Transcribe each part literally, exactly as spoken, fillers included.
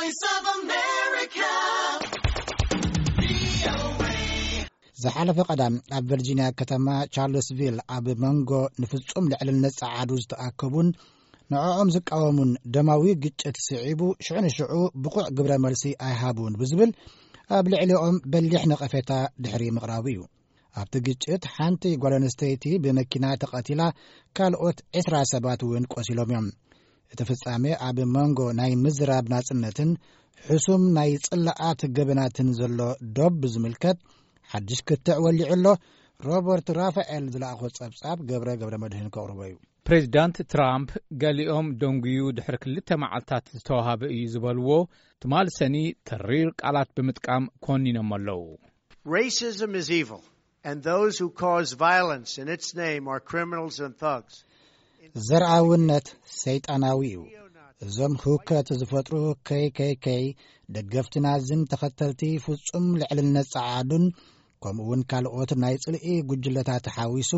Voice of America. زحلف قدام ኣብ ቨርጂኒያ ከተማ ቻርልስቪል ኣብ መንጎ ንፍጹም ልዕልነት ጸዓዱ ዝተኣከቡን ንዕኦም ዝቃወሙን ደማዊ ግጭት ስዒቡ ሽዑን ሽዑ ብቑዕ ግብረ መልሲ ኣይሃቡን ብዝብል ኣብ ልዕሊኦም በሊሕ ነቐፌታ ድሕሪ ምቕራቡ እዩ። ኣብቲ ግጭት ሓንቲ ጓል ኣንስተይቲ ብመኪና ተቐቲላ ካልኦት ዒስራ ሰባት እውን ቆሲሎም እዮም። እቲ ፍጻሜ ኣብ መንጎ ናይ ምዝራብ ናጽነትን ሕሱም ናይ ጽላኣት ገበናትን ዘሎ ዶብ ዝምልከት ሓድሽ ክትዕ ወሊዑሎ ሮበርት ራፋኤል ዝለኣኾ ጸብጻብ ገብረ ገብረ መድህን ከቕርቦ እዩ። ፕሬዚዳንት ትራምፕ ገሊኦም ደንጉዩ ድሕሪ ክልተ መዓልታት ዝተዋሃበ እዩ ዝበልዎ ትማል ሰኒ ተሪር ቃላት ብምጥቃም ኮኒኖም ኣለዉ። Racism is evil and those who cause violence in its name are criminals and thugs. ዘርአውነት ሰይጣናዊ እዩ። እዞም ህውከት ዝፈጥሩ ከይ ከይ ከይ ደገፍቲ ናዝን ተኸተልቲ ፍጹም ልዕልነት ጸዓዱን ከምኡውን ካልኦት ናይ ጽልኢ ጉጅለታት ሓዊሱ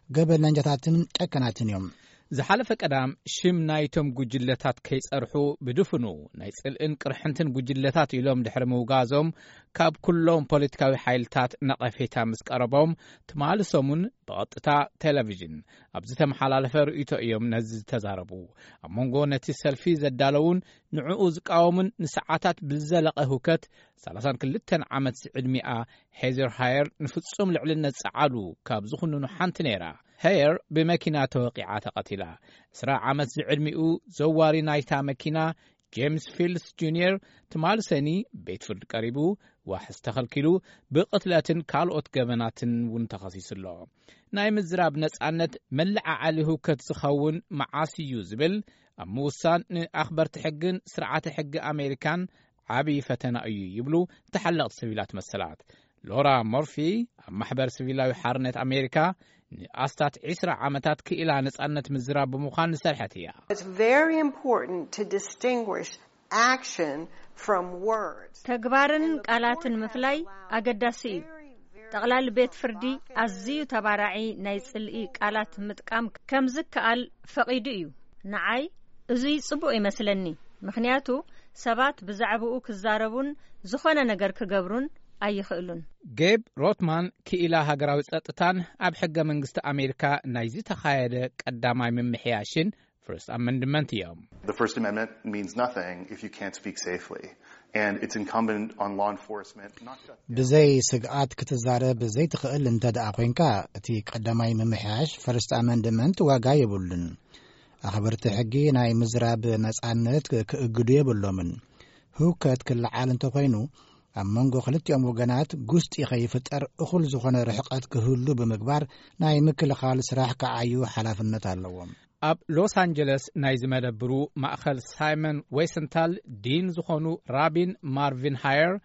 ገበነኛታትን ጨከናትን እዮም። ዝሓለፈ ቀዳም ሽም ናይቶም ጉጅለታት ከይጸርሑ ብድፍኑ ናይ ጽልእን ቅርሕንትን ጉጅለታት ኢሎም ድሕሪ ምውጋዞም ካብ ኩሎም ፖለቲካዊ ሓይልታት ነቐፌታ ምስ ቀረቦም ትማልሶሙን ብቐጥታ ቴሌቪዥን ኣብ ዝተመሓላለፈ ርእይቶ እዮም ነዚ ዝተዛረቡ። ኣብ መንጎ ነቲ ሰልፊ ዘዳለውን ንዕኡ ዝቃወሙን ንሰዓታት ብዝዘለቐ ህውከት ሰላሳ ወክልተ ዓመት ዕድሚኣ ሄዘር ሃየር ንፍጹም ልዕልነት ጸዓዱ ካብ ዝኹንኑ ሓንቲ ነይራ። ሃየር ብመኪና ተወቂዓ ተቐቲላ። ዕስራ ዓመት ዝዕድሚኡ ዘዋሪ ናይታ መኪና ጄምስ ፊልስ ጁኒየር ትማል ሰኒ ቤት ፍርዲ ቀሪቡ ዋሕስ ተኸልኪሉ ብቕትለትን ካልኦት ገበናትን እውን ተኸሲሱሎ። ናይ ምዝራብ ነጻነት መለዓዓሊ ህውከት ዝኸውን መዓስ እዩ ዝብል ኣብ ምውሳን ንኣኽበርቲ ሕግን ስርዓተ ሕጊ ኣሜሪካን ዓብዪ ፈተና እዩ ይብሉ ተሓለቕቲ ሲቪላት መሰላት። ሎራ ሞርፊ ኣብ ማሕበር ሲቪላዊ ሓርነት ኣሜሪካ ንኣስታት ዒስራ ዓመታት ክኢላ ነጻነት ምዝራብ ብምዃን ዝሰርሐት እያ። It's very important to distinguish action from words. ተግባርን ቃላትን ምፍላይ ኣገዳሲ እዩ። ጠቕላሊ ቤት ፍርዲ ኣዝዩ ተባራዒ ናይ ጽልኢ ቃላት ምጥቃም ከም ዝከኣል ፈቒዱ እዩ። ንዓይ እዙይ ጽቡቕ ይመስለኒ፣ ምክንያቱ ሰባት ብዛዕባኡ ክዛረቡን ዝኾነ ነገር ክገብሩን ኣይኽእሉን። ጌብ ሮትማን ክኢላ ሃገራዊ ጸጥታን ኣብ ሕገ መንግስቲ ኣሜሪካ ናይ ዝተኻየደ ቀዳማይ ምምሕያሽን First Amendment እዮም። The First Amendment means nothing if you can't speak safely, and it's incumbent on law enforcement not to ብዘይ ስግኣት ክትዛረብ ብዘይ ትኽእል እንተደኣ ኮንካ እቲ ቀዳማይ ምምሕያሽ First Amendment ዋጋ የብሉን። ኣኽበርቲ ሕጊ ናይ ምዝራብ ነጻነት ክእግዱ የብሎምን። ህውከት ክለዓል እንተኮይኑ ኣብ መንጎ ክልቲኦም ወገናት ጉስጢ ኸይፍጠር እኹል ዝኾነ ርሕቐት ክህሉ ብምግባር ናይ ምክልኻል ስራሕ ከዓዩ ሓላፍነት ኣለዎም። ኣብ ሎስ አንጀለስ ናይ ዝመደብሩ ማእኸል ሳይመን ዌሰንታል ዲን ዝኾኑ ራቢን ማርቪን ሃየር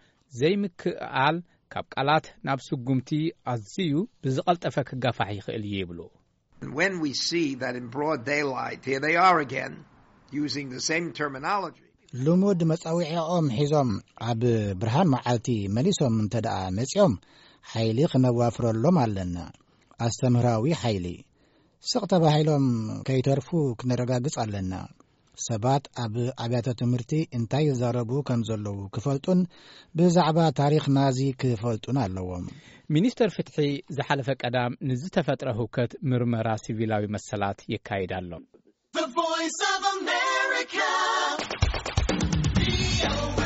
ዘይምክኣል ካብ ቃላት ናብ ስጉምቲ ኣዝዩ ብዝቐልጠፈ ክጋፋሕ ይኽእል ይብሉ። When we see that in broad daylight, here they are again, using the same terminology. ልሙድ መጻዊዒኦም ሒዞም ኣብ ብርሃን መዓልቲ መሊሶም እንተደኣ መጺኦም ሓይሊ ክነዋፍረሎም ኣለና። ኣስተምህራዊ ሓይሊ ስቕ ተባሂሎም ከይተርፉ ክንረጋግጽ ኣለና። ሰባት ኣብ ኣብያተ ትምህርቲ እንታይ ይዛረቡ ከም ዘለዉ ክፈልጡን ብዛዕባ ታሪክ ናዚ ክፈልጡን ኣለዎም። ሚኒስተር ፍትሒ ዝሓለፈ ቀዳም ንዝተፈጥረ ህውከት ምርመራ ሲቪላዊ መሰላት የካይድ ኣሎ። The Voice of America.